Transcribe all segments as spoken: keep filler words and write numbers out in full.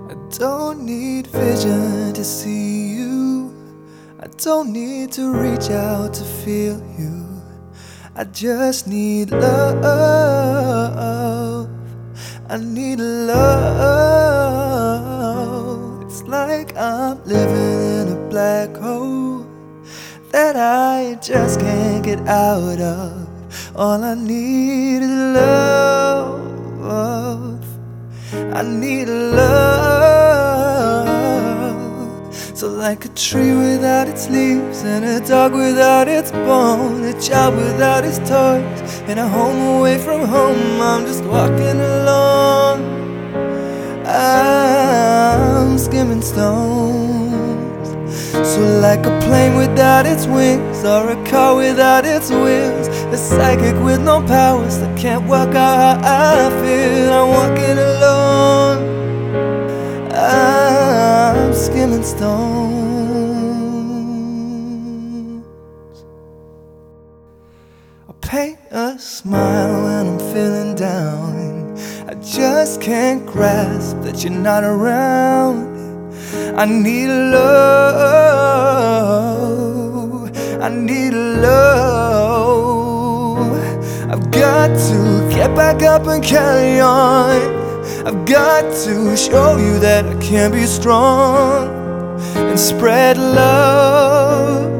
I don't need vision to see you. I don't need to reach out to feel you. I just need love. I need love. It's like I'm living in a black hole that I just can't get out of. All I need is love. I need love. So like a tree without its leaves, and a dog without its bone, a child without its toys, and a home away from home, I'm just walking along. I'm skimming stones. So like a plane without its wings, or a car without its wheels, a psychic with no powers that can't work out how I feel. I'm walking alone. I'm skimming stones. I paint a smile when I'm feeling down. I just can't grasp that you're not around. I need love. I need love. I've got to get back up and carry on. I've got to show you that I can be strong and spread love.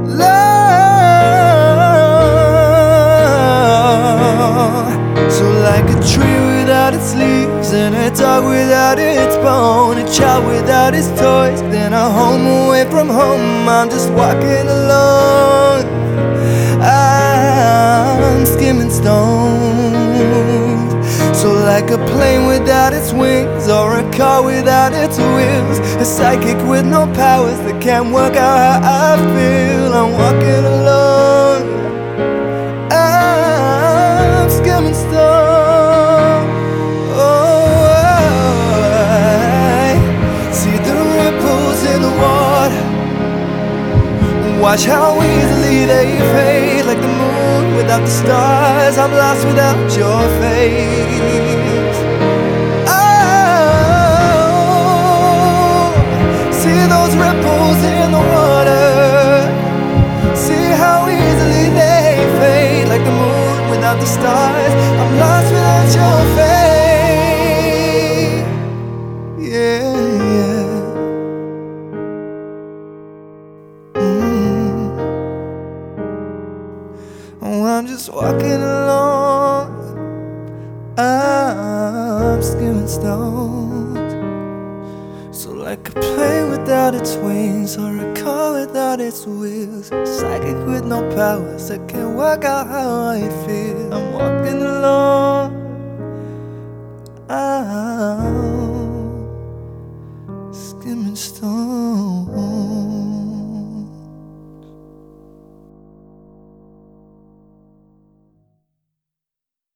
Love. So like a tree without its leaves, and a dog without its bone, a child without its toys, then a home away from home, I'm just walking along. I'm skimming stones. So like a plane without its wings, or a car without its wheels, a psychic with no powers that can't work out how I feel. I'm walking along. I'm skimming stones. Oh, I see the ripples in the water. Watch how easily they fade, like the moon without the stars. I'm lost without your face. Oh, see those ripples in the water. See how easily they fade, like the moon without the stars. I'm lost without your face. Yeah, yeah. Oh, I'm just walking along. I'm skimming stones. So like a plane without its wings, or a car without its wheels, psychic with no powers that can't work out how I feel. I'm walking along. I'm skimming stones.